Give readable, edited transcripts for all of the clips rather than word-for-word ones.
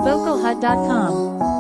Vocalhut.com.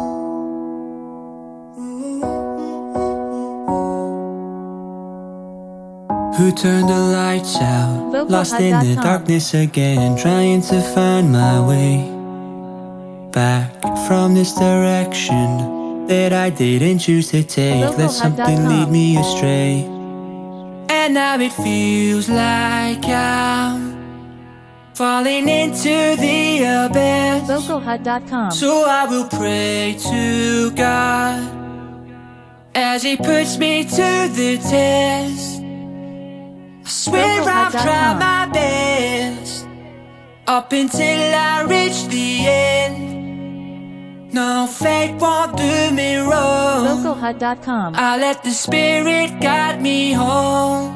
Who turned the lights out? Lost in the Vocalhut.com. darkness again, trying to find my way back from this direction that I didn't choose to take. Let something lead me astray. And now it feels like I'm falling into the abyss. Vocalhut.com. So I will pray to God as He puts me to the test. I swear I'll try my best up until I reach the end. No, fate won't do me wrong. Vocalhut.com. I'll let the Spirit guide me home.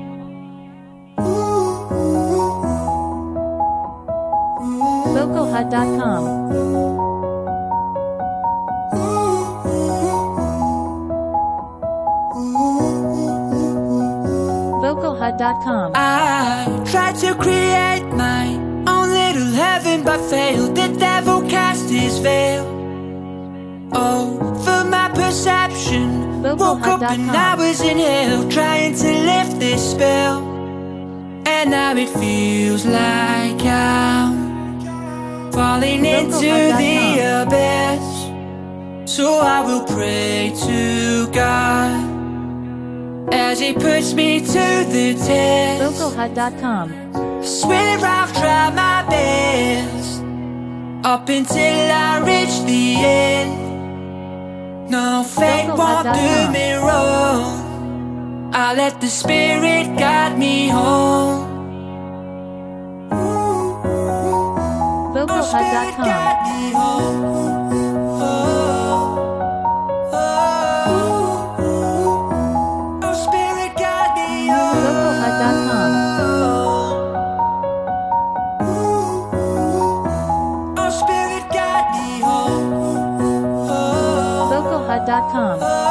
Vocalhut.com. Vocalhut.com. I tried to create my own little heaven but failed. The devil cast his veil over my perception. Woke up and I was in hell, trying to lift this spell. And now it feels like I'm falling into the abyss. So I will pray to God as He puts me to the test. Vocalhut.com. I swear I'll try my best up until I reach the end. No, fate won't do me wrong. I'll let the Spirit guide me home. Vocalhut.com. Guide me home. Oh, Spirit, guide me home. Vocalhut.com. Oh, Spirit, guide me home. Vocalhut.com.